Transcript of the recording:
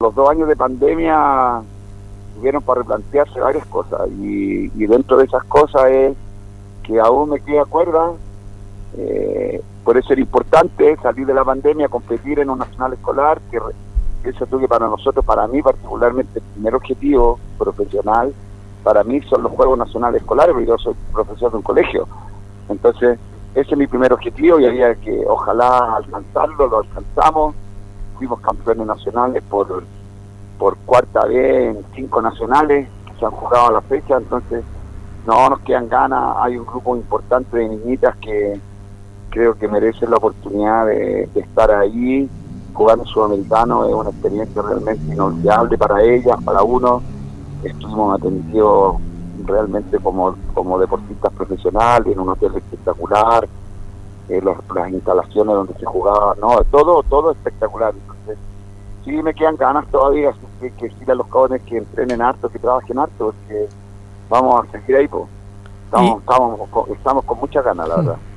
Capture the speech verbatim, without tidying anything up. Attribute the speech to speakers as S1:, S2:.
S1: los dos años de pandemia tuvieron para replantearse varias cosas, y, y dentro de esas cosas es que aún me queda cuerda. Eh, por eso era importante salir de la pandemia, competir en un nacional escolar, que eso tuve para nosotros, para mí particularmente, el primer objetivo profesional, para mí son los Juegos Nacionales Escolares, porque yo soy profesor de un colegio. Entonces, ese es mi primer objetivo y había que, ojalá, alcanzarlo, lo alcanzamos. Fuimos campeones nacionales por, por cuarta vez en cinco nacionales que se han jugado a la fecha, entonces no nos quedan ganas. Hay un grupo importante de niñitas que creo que merecen la oportunidad de, de estar ahí. Jugar en Sudamericano es una experiencia realmente inolvidable para ellas, para uno. Estuvimos atendidos realmente como, como deportistas profesionales, en un hotel espectacular, eh, los, las instalaciones donde se jugaba, no, todo todo espectacular. Entonces, sí me quedan ganas todavía, así que, que decirle a los jóvenes que entrenen harto, que trabajen harto, que vamos a seguir ahí, pues. Estamos, estamos, estamos con muchas ganas, la verdad.